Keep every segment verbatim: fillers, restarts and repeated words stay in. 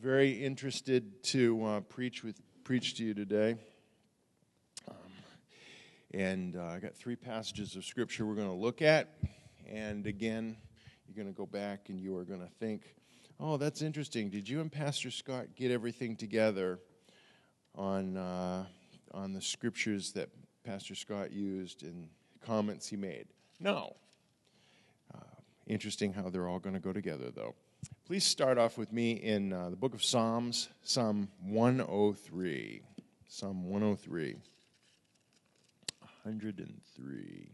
very interested to uh, preach with preach to you today. Um, and uh, I got three passages of Scripture we're going to look at. And again, you're going to go back and you are going to think, oh, that's interesting. Did you and Pastor Scott get everything together on uh, on the Scriptures that Pastor Scott used and comments he made? No. Uh, interesting how they're all going to go together, though. Please start off with me in uh, the book of Psalms, Psalm one oh three. Psalm one oh three. one hundred three.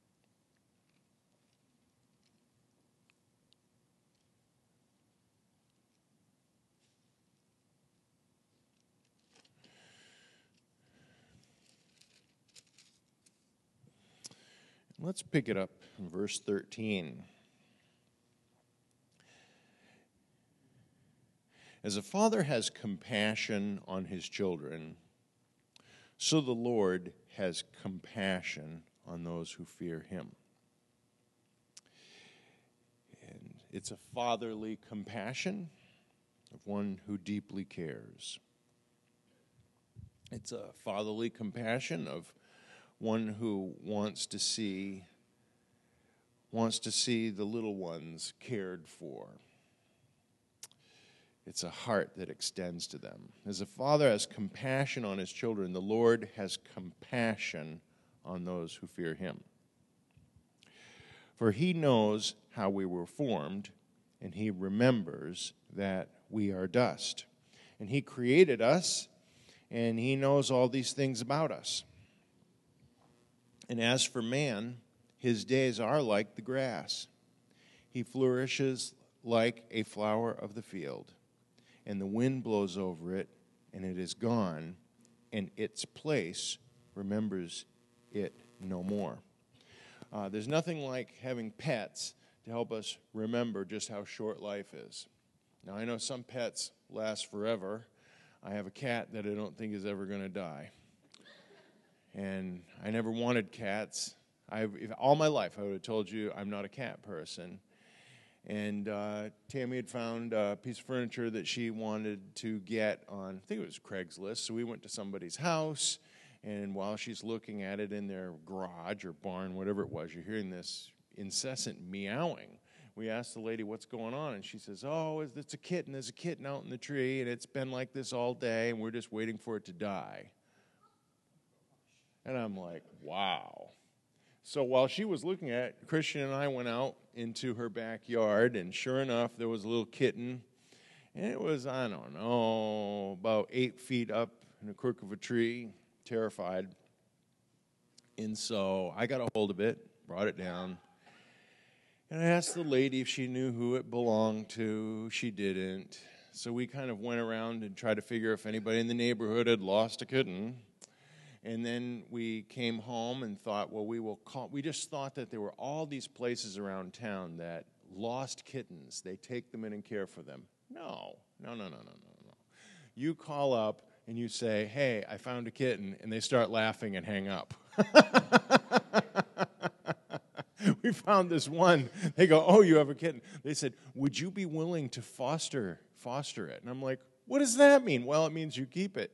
Let's pick it up in verse thirteen. As a father has compassion on his children, so the Lord has compassion on those who fear him. And it's a fatherly compassion of one who deeply cares. It's a fatherly compassion of one who wants to see wants to see the little ones cared for. It's a heart that extends to them. As a father has compassion on his children, the Lord has compassion on those who fear him. For he knows how we were formed, and he remembers that we are dust. And he created us, and he knows all these things about us. And as for man, his days are like the grass. He flourishes like a flower of the field. And the wind blows over it, and it is gone, and its place remembers it no more. Uh, there's nothing like having pets to help us remember just how short life is. Now, I know some pets last forever. I have a cat that I don't think is ever going to die. And I never wanted cats. I've, if, all my life, I would have told you I'm not a cat person. And uh, Tammy had found a piece of furniture that she wanted to get on, I think it was Craigslist. So we went to somebody's house, and while she's looking at it in their garage or barn, whatever it was, you're hearing this incessant meowing. We asked the lady what's going on, and she says, oh, it's a kitten. There's a kitten out in the tree, and it's been like this all day, and we're just waiting for it to die. And I'm like, wow. So while she was looking at it, Christian and I went out into her backyard, and sure enough, there was a little kitten. And it was, I don't know, about eight feet up in the crook of a tree, terrified. And so I got a hold of it, brought it down, and I asked the lady if she knew who it belonged to. She didn't. So we kind of went around and tried to figure if anybody in the neighborhood had lost a kitten. And then we came home and thought, well, we will call. We just thought that there were all these places around town that lost kittens. They take them in and care for them. No, no, no, no, no, no, no. You call up and you say, hey, I found a kitten, and they start laughing and hang up. We found this one. They go, oh, you have a kitten. They said, would you be willing to foster foster it? And I'm like, what does that mean? Well, it means you keep it.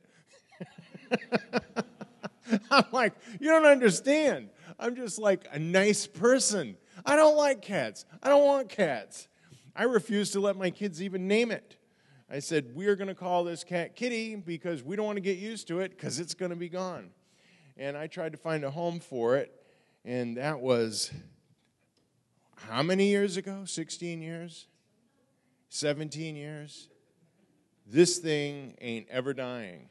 I'm like, you don't understand. I'm just like a nice person. I don't like cats. I don't want cats. I refuse to let my kids even name it. I said, we are going to call this cat Kitty because we don't want to get used to it because it's going to be gone. And I tried to find a home for it, and that was how many years ago? sixteen years? seventeen years? This thing ain't ever dying.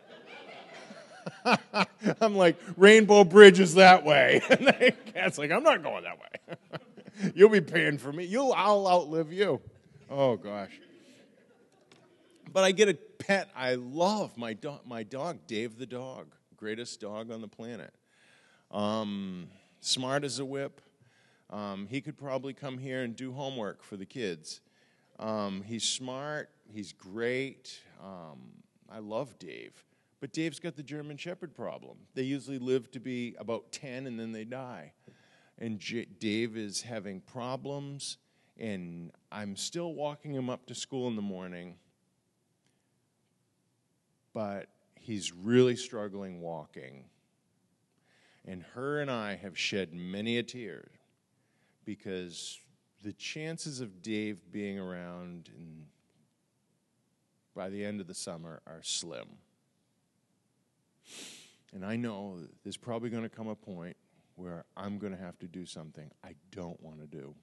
I'm like, Rainbow Bridge is that way. And the cat's like, I'm not going that way. You'll be paying for me. You'll, I'll outlive you. Oh, gosh. But I get a pet I love, my dog, my dog, Dave the dog, greatest dog on the planet. Um, smart as a whip. Um, he could probably come here and do homework for the kids. Um, he's smart. He's great. Um, I love Dave. But Dave's got the German Shepherd problem. They usually live to be about ten, and then they die. And J- Dave is having problems, and I'm still walking him up to school in the morning. but he's really struggling walking. And her and I have shed many a tear because the chances of Dave being around in, by the end of the summer are slim. And I know there's probably going to come a point where I'm going to have to do something I don't want to do.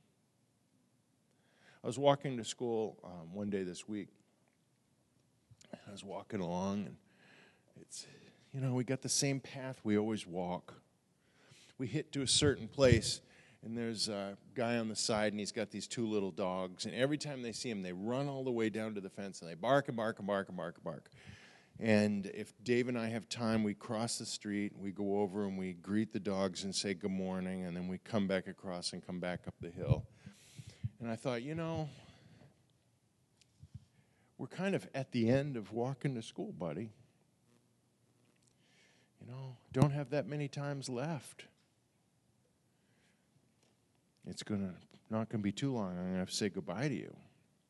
I was walking to school um, one day this week. I was walking along, and it's, you know, we got the same path we always walk. We hit to a certain place, and there's a guy on the side, and he's got these two little dogs, and every time they see him, they run all the way down to the fence, and they bark and bark and bark and bark and bark. And if Dave and I have time, we cross the street, we go over and we greet the dogs and say good morning, and then we come back across and come back up the hill. And I thought, you know, we're kind of at the end of walking to school, buddy. You know, don't have that many times left. It's gonna not going to be too long. I'm going to have to say goodbye to you.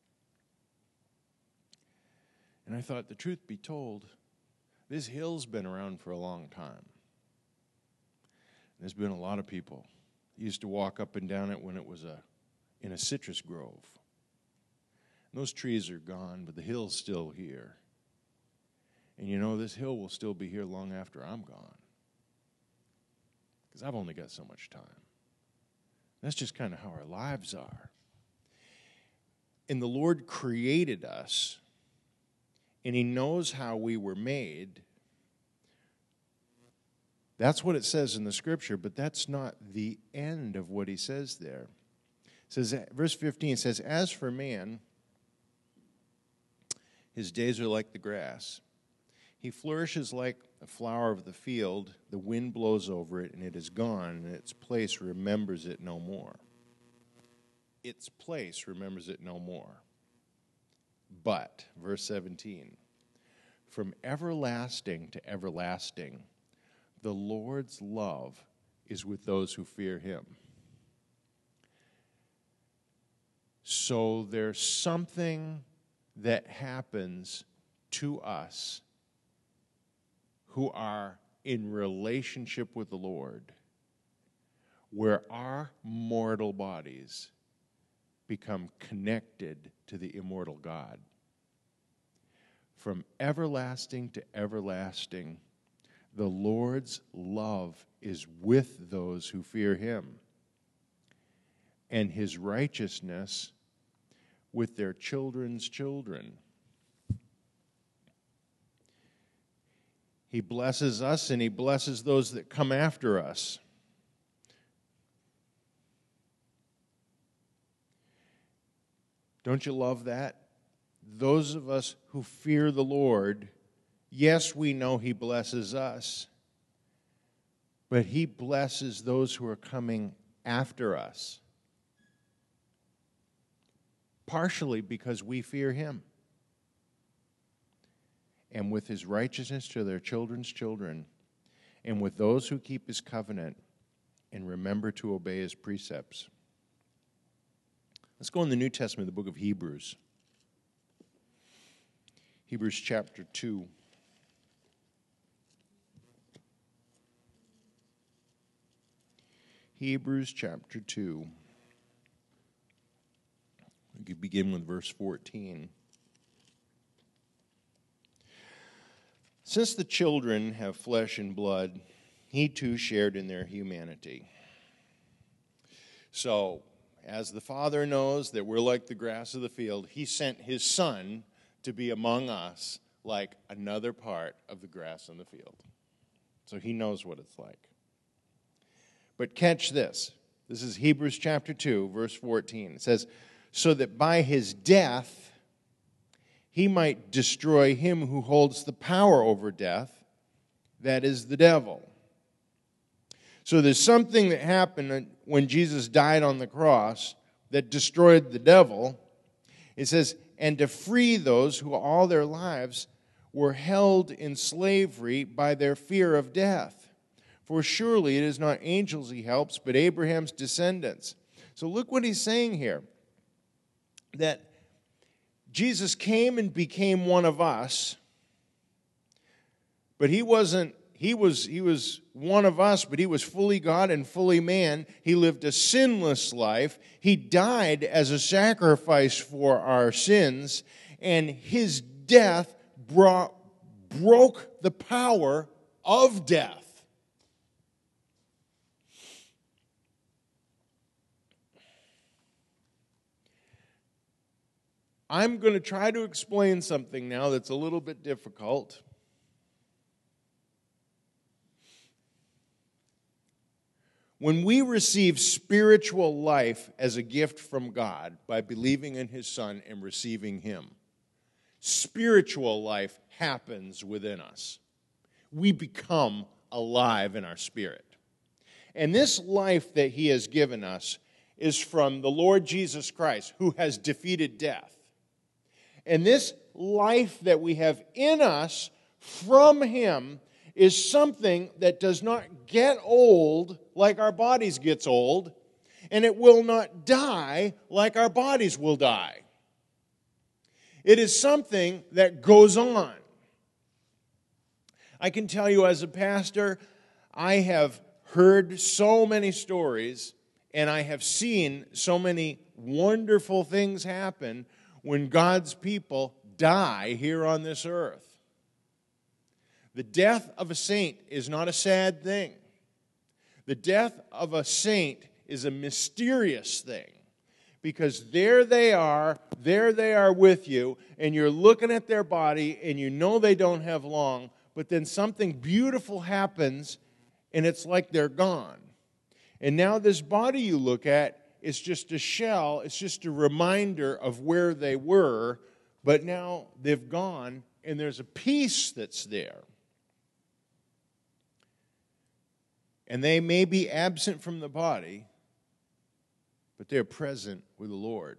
And I thought, the truth be told, this hill's been around for a long time. There's been a lot of people that used to walk up and down it when it was a in a citrus grove. And those trees are gone, but the hill's still here. And you know, this hill will still be here long after I'm gone. Because I've only got so much time. That's just kind of how our lives are. And the Lord created us, and He knows how we were made. That's what it says in the Scripture, but that's not the end of what He says there. It says, verse fifteen says, as for man, his days are like the grass. He flourishes like a flower of the field. The wind blows over it, and it is gone, and its place remembers it no more. Its place remembers it no more. But, verse seventeen, from everlasting to everlasting, the Lord's love is with those who fear Him. So there's something that happens to us who are in relationship with the Lord, where our mortal bodies become connected to the immortal God. From everlasting to everlasting, the Lord's love is with those who fear Him, and His righteousness with their children's children. He blesses us, and He blesses those that come after us. Don't you love that? Those of us who fear the Lord, yes, we know He blesses us, but He blesses those who are coming after us. Partially because we fear Him. And with His righteousness to their children's children, and with those who keep His covenant and remember to obey His precepts. Let's go in the New Testament, the book of Hebrews. Hebrews chapter two. Hebrews chapter two. We could begin with verse fourteen. Since the children have flesh and blood, He too shared in their humanity. So, as the Father knows that we're like the grass of the field, He sent His Son to be among us like another part of the grass in the field. So He knows what it's like. But catch this. This is Hebrews chapter two, verse fourteen. It says, so that by His death He might destroy him who holds the power over death, that is the devil. So there's something that happened when Jesus died on the cross that destroyed the devil. It says, and to free those who all their lives were held in slavery by their fear of death. For surely it is not angels He helps, but Abraham's descendants. So look what he's saying here. That Jesus came and became one of us But he wasn't, he was, he was one of us, but he was fully God and fully man. He lived a sinless life. He died as a sacrifice for our sins, and his death brought, broke the power of death. I'm going to try to explain something now that's a little bit difficult. When we receive spiritual life as a gift from God by believing in His Son and receiving Him, spiritual life happens within us. We become alive in our spirit. And this life that He has given us is from the Lord Jesus Christ, who has defeated death. And this life that we have in us from Him is something that does not get old like our bodies gets old, and it will not die like our bodies will die. It is something that goes on. I can tell you as a pastor, I have heard so many stories, and I have seen so many wonderful things happen when God's people die here on this earth. The death of a saint is not a sad thing. The death of a saint is a mysterious thing, because there they are, there they are with you, and you're looking at their body, and you know they don't have long, but then something beautiful happens, and it's like they're gone. And now this body you look at is just a shell, it's just a reminder of where they were, but now they've gone, and there's a peace that's there. And they may be absent from the body, but they're present with the Lord.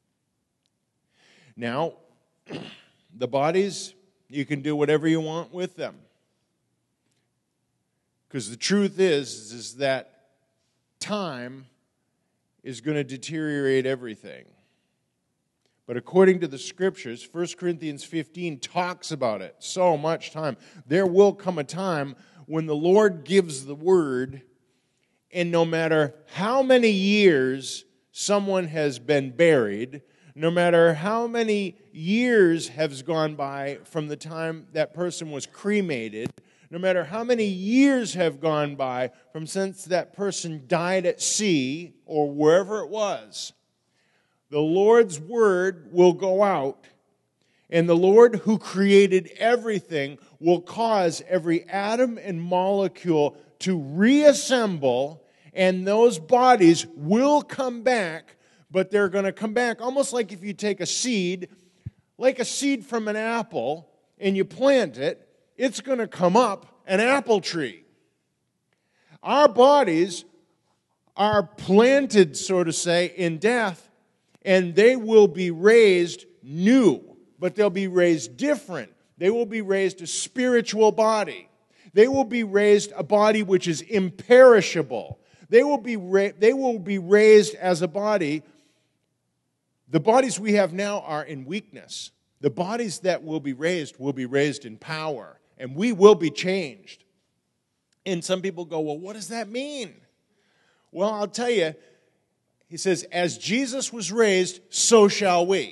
Now, the bodies, you can do whatever you want with them. Because the truth is, is that time is going to deteriorate everything. But according to the Scriptures, First Corinthians fifteen talks about it so much time. There will come a time when the Lord gives the word, and no matter how many years someone has been buried, no matter how many years has gone by from the time that person was cremated, no matter how many years have gone by from since that person died at sea or wherever it was, the Lord's word will go out, and the Lord who created everything will cause every atom and molecule to reassemble, and those bodies will come back, but they're going to come back almost like if you take a seed, like a seed from an apple, and you plant it, it's going to come up an apple tree. Our bodies are planted, so to say, in death, and they will be raised new, but they'll be raised different. They will be raised a spiritual body. They will be raised a body which is imperishable. They will be ra- they will be raised as a body. The bodies we have now are in weakness. The bodies that will be raised will be raised in power, and we will be changed. And some people go, well, what does that mean? Well, I'll tell you, he says, as Jesus was raised, so shall we.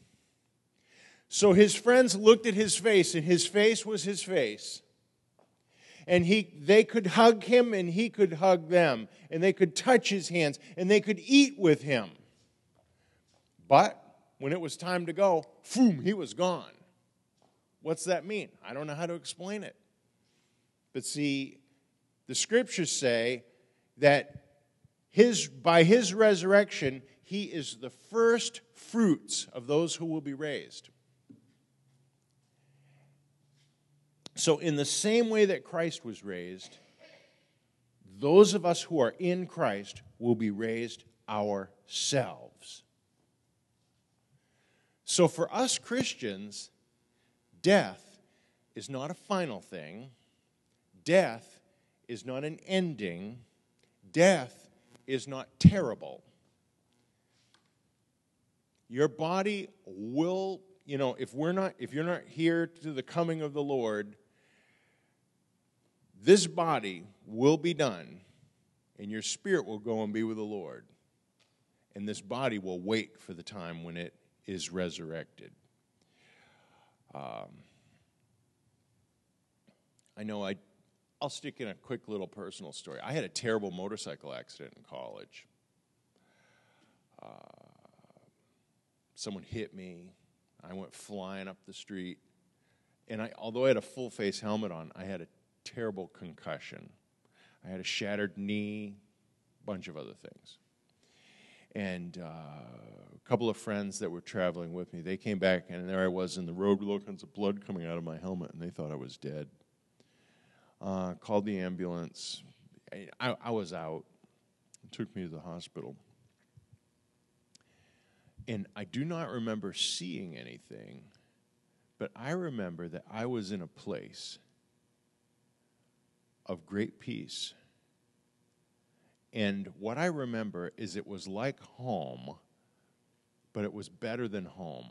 So his friends looked at his face, and his face was his face. And he, they could hug him, and he could hug them. And they could touch his hands, and they could eat with him. But when it was time to go, boom, he was gone. What's that mean? I don't know how to explain it. But see, the Scriptures say that his, by his resurrection, he is the first fruits of those who will be raised. So in the same way that Christ was raised, those of us who are in Christ will be raised ourselves. So for us Christians, death is not a final thing. Death is not an ending. Death is not terrible. Your body will, you know, if we're not, if you're not here to the coming of the Lord, this body will be done, and your spirit will go and be with the Lord. And this body will wait for the time when it is resurrected. Um, I know I, I'll stick in a quick little personal story. I had a terrible motorcycle accident in college. Uh, someone hit me. I went flying up the street. And I, although I had a full face helmet on, I had a terrible concussion. I had a shattered knee, a bunch of other things. And uh, a couple of friends that were traveling with me, they came back, and there I was in the road with all kinds of blood coming out of my helmet, and they thought I was dead. Uh, called the ambulance. I, I, I was out. It took me to the hospital. And I do not remember seeing anything, but I remember that I was in a place of great peace. And what I remember is it was like home, but it was better than home.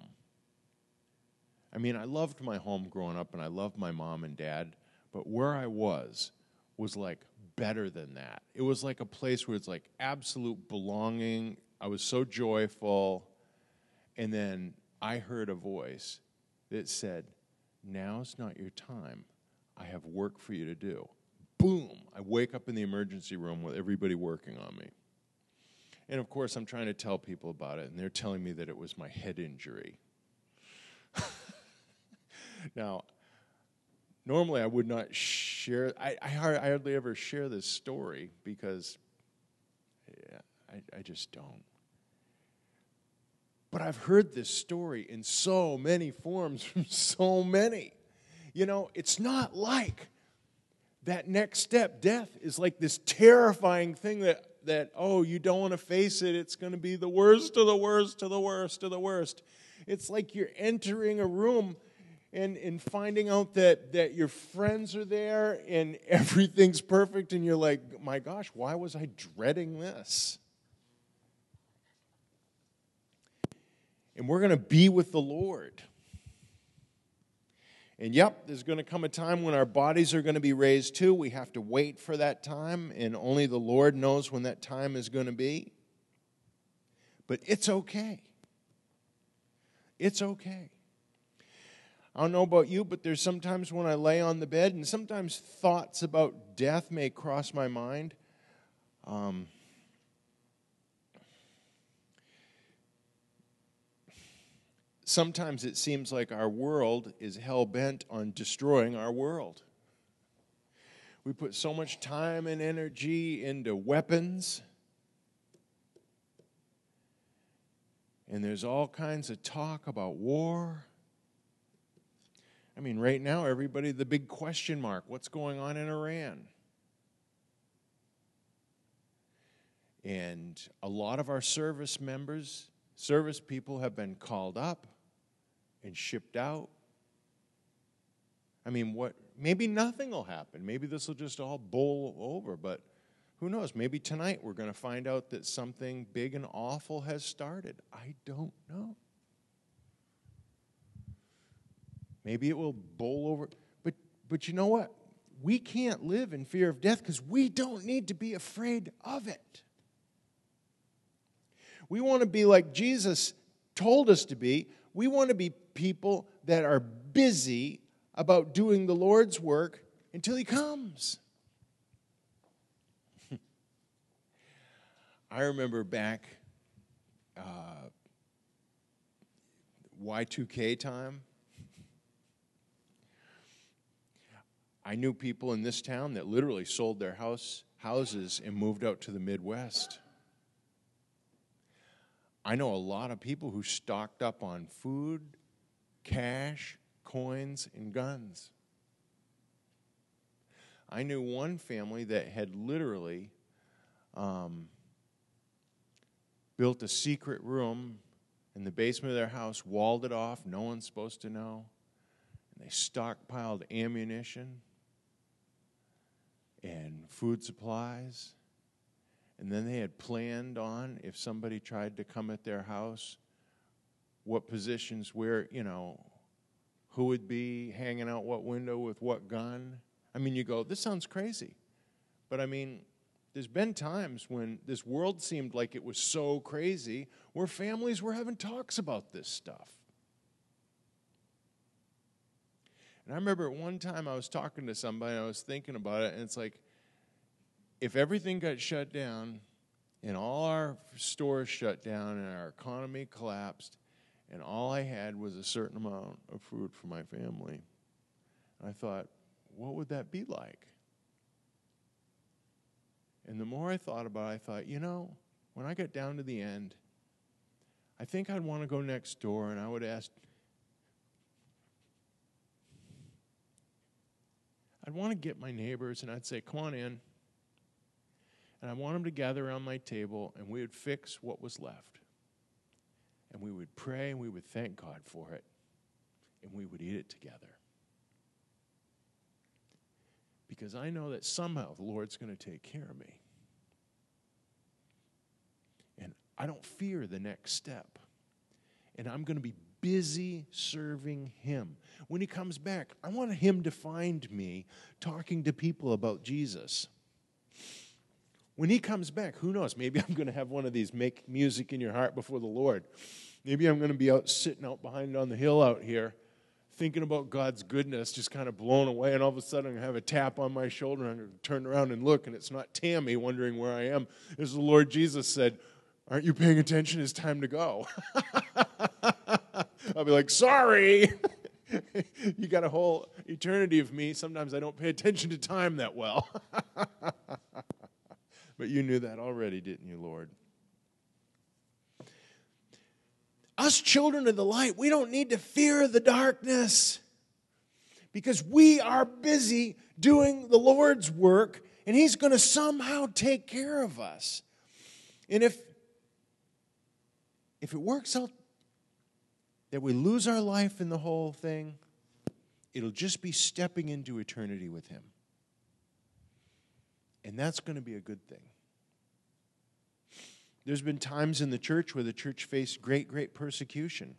I mean, I loved my home growing up, and I loved my mom and dad, but where I was was like better than that. It was like a place where it's like absolute belonging. I was so joyful. And then I heard a voice that said, "Now's not your time. I have work for you to do." Boom, I wake up in the emergency room with everybody working on me. And of course, I'm trying to tell people about it, and they're telling me that it was my head injury. Now, normally I would not share, I, I hardly ever share this story because yeah, I, I just don't. But I've heard this story in so many forms from so many. You know, it's not like that next step, death, is like this terrifying thing that, that oh, you don't want to face it. It's going to be the worst of the worst of the worst of the worst. It's like you're entering a room and, and finding out that, that your friends are there and everything's perfect, and you're like, my gosh, why was I dreading this? And we're going to be with the Lord. And yep, there's going to come a time when our bodies are going to be raised too. We have to wait for that time, and only the Lord knows when that time is going to be. But it's okay. It's okay. I don't know about you, but there's sometimes when I lay on the bed, and sometimes thoughts about death may cross my mind. Um, Sometimes it seems like our world is hell-bent on destroying our world. We put so much time and energy into weapons, and there's all kinds of talk about war. I mean, right now, everybody, the big question mark, what's going on in Iran? And a lot of our service members, service people have been called up and shipped out. I mean, what? Maybe nothing will happen. Maybe this will just all bowl over, but who knows? Maybe tonight we're going to find out that something big and awful has started. I don't know. Maybe it will bowl over. But, but you know what? We can't live in fear of death because we don't need to be afraid of it. We want to be like Jesus told us to be. We want to be people that are busy about doing the Lord's work until He comes. I remember back uh, Y two K time. I knew people in this town that literally sold their house houses and moved out to the Midwest. I know a lot of people who stocked up on food, cash, coins, and guns. I knew one family that had literally um, built a secret room in the basement of their house, walled it off, no one's supposed to know, and they stockpiled ammunition and food supplies. And then they had planned on, if somebody tried to come at their house, what positions where, you know, who would be hanging out what window with what gun. I mean, you go, this sounds crazy. But I mean, there's been times when this world seemed like it was so crazy where families were having talks about this stuff. And I remember at one time I was talking to somebody, and I was thinking about it, and it's like, if everything got shut down, and all our stores shut down, and our economy collapsed, and all I had was a certain amount of food for my family, I thought, what would that be like? And the more I thought about it, I thought, you know, when I get down to the end, I think I'd want to go next door, and I would ask, I'd want to get my neighbors, and I'd say, come on in. And I want them to gather around my table, and we would fix what was left. And we would pray, and we would thank God for it, and we would eat it together. Because I know that somehow the Lord's going to take care of me. And I don't fear the next step. And I'm going to be busy serving Him. When He comes back, I want Him to find me talking to people about Jesus. When He comes back, who knows? Maybe I'm going to have one of these make music in your heart before the Lord. Maybe I'm going to be out sitting out behind on the hill out here, thinking about God's goodness, just kind of blown away, and all of a sudden I'm going to have a tap on my shoulder, and I'm going to turn around and look, and it's not Tammy wondering where I am. As the Lord Jesus said, aren't you paying attention? It's time to go. I'll be like, sorry. You got a whole eternity of me. Sometimes I don't pay attention to time that well. But you knew that already, didn't you, Lord? Us children of the light, we don't need to fear the darkness because we are busy doing the Lord's work, and He's going to somehow take care of us. And if, if it works out that we lose our life in the whole thing, it'll just be stepping into eternity with Him. And that's going to be a good thing. There's been times in the church where the church faced great, great persecution.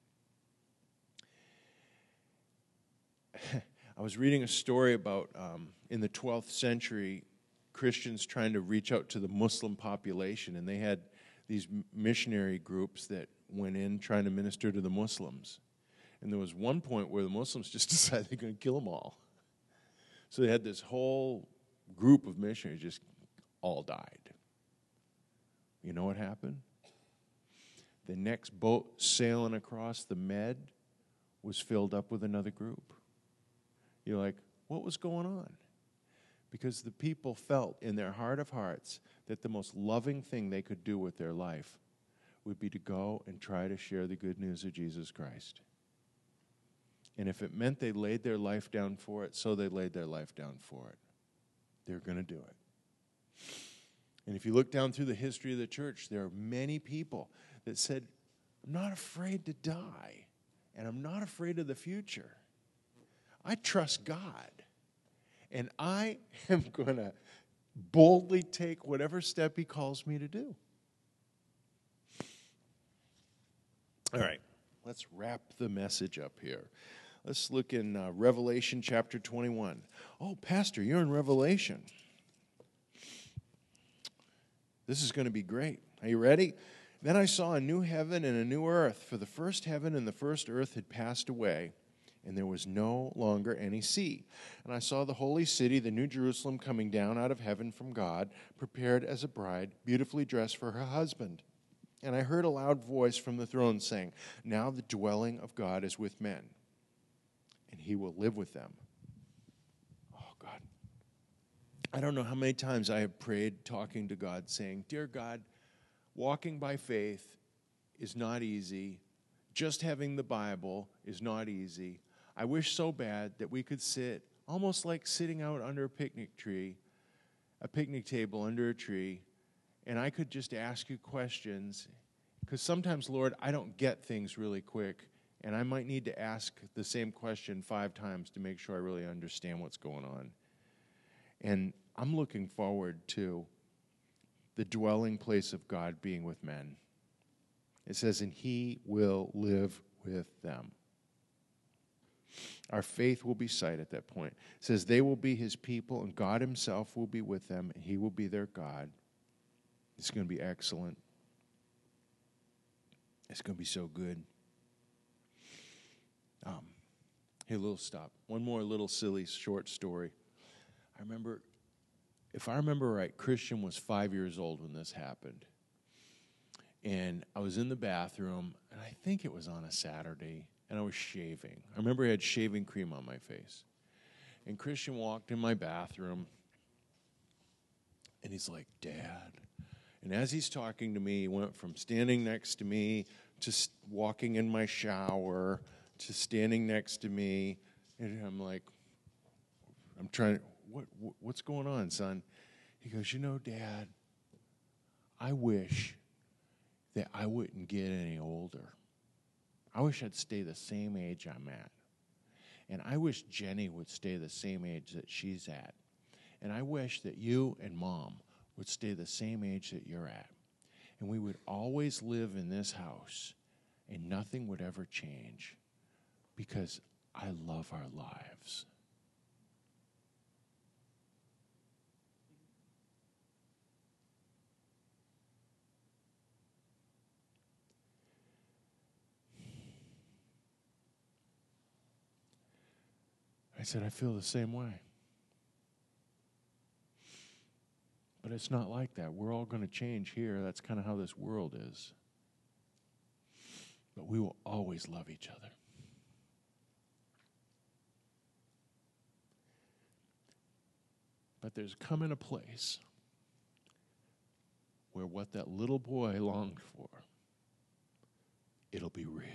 I was reading a story about, um, in the twelfth century, Christians trying to reach out to the Muslim population, and they had these missionary groups that went in trying to minister to the Muslims. And there was one point where the Muslims just decided they're going to kill them all. So they had this whole group of missionaries just all died. You know what happened? The next boat sailing across the Med was filled up with another group. You're like, what was going on? Because the people felt in their heart of hearts that the most loving thing they could do with their life would be to go and try to share the good news of Jesus Christ. And if it meant they laid their life down for it, so they laid their life down for it. They're going to do it. And if you look down through the history of the church, there are many people that said, I'm not afraid to die, and I'm not afraid of the future. I trust God, and I am going to boldly take whatever step He calls me to do. All right, let's wrap the message up here. Let's look in uh, Revelation chapter twenty-one. Oh, Pastor, you're in Revelation. This is going to be great. Are you ready? Then I saw a new heaven and a new earth, for the first heaven and the first earth had passed away, and there was no longer any sea. And I saw the holy city, the New Jerusalem, coming down out of heaven from God, prepared as a bride, beautifully dressed for her husband. And I heard a loud voice from the throne saying, now the dwelling of God is with men, and He will live with them. Oh, God. I don't know how many times I have prayed talking to God saying, dear God, walking by faith is not easy. Just having the Bible is not easy. I wish so bad that we could sit almost like sitting out under a picnic tree, a picnic table under a tree, and I could just ask you questions. Because sometimes, Lord, I don't get things really quick, and I might need to ask the same question five times to make sure I really understand what's going on. And I'm looking forward to the dwelling place of God being with men. It says, and He will live with them. Our faith will be sight at that point. It says they will be his people, and God himself will be with them, and he will be their God. It's going to be excellent. It's going to be so good. Um, hey, a little stop. One more little silly short story. I remember, if I remember right, Christian was five years old when this happened. And I was in the bathroom, and I think it was on a Saturday, and I was shaving. I remember I had shaving cream on my face. And Christian walked in my bathroom, and he's like, Dad. And as he's talking to me, he went from standing next to me to walking in my shower to standing next to me. And I'm like, I'm trying, what, what's going on, son? He goes, you know, Dad, I wish that I wouldn't get any older. I wish I'd stay the same age I'm at. And I wish Jenny would stay the same age that she's at. And I wish that you and Mom would stay the same age that you're at. And we would always live in this house, and nothing would ever change, because I love our lives. I said, I feel the same way. But it's not like that. We're all going to change here. That's kind of how this world is. But we will always love each other. But there's coming a place where what that little boy longed for, it'll be real.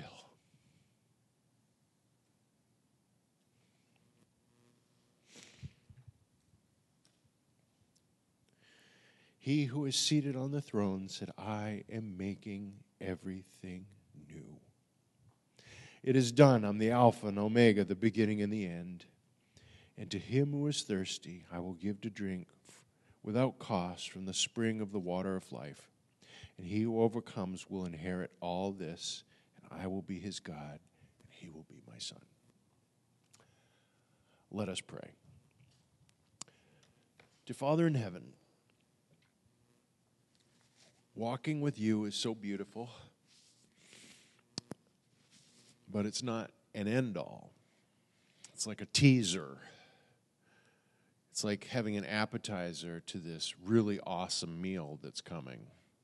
He who is seated on the throne said, I am making everything new. It is done. I'm the Alpha and Omega, the beginning and the end. And to him who is thirsty, I will give to drink without cost from the spring of the water of life. And he who overcomes will inherit all this, and I will be his God, and he will be my son. Let us pray. Dear Father in heaven, walking with you is so beautiful, but it's not an end-all. It's like a teaser. It's like having an appetizer to this really awesome meal that's coming.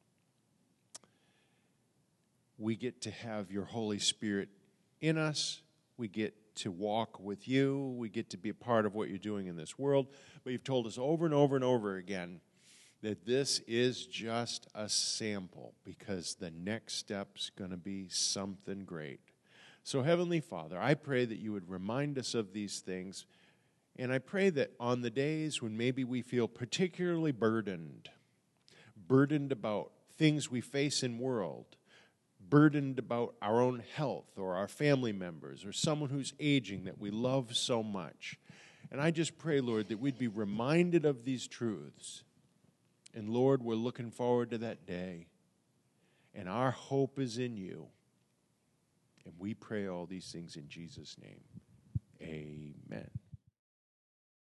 We get to have your Holy Spirit in us. We get to walk with you. We get to be a part of what you're doing in this world. But you've told us over and over and over again that this is just a sample, because the next step's going to be something great. So, Heavenly Father, I pray that you would remind us of these things, and I pray that on the days when maybe we feel particularly burdened, burdened about things we face in world, burdened about our own health or our family members or someone who's aging that we love so much. And I just pray, Lord, that we'd be reminded of these truths. And Lord, we're looking forward to that day. And our hope is in you. And we pray all these things in Jesus' name. Amen.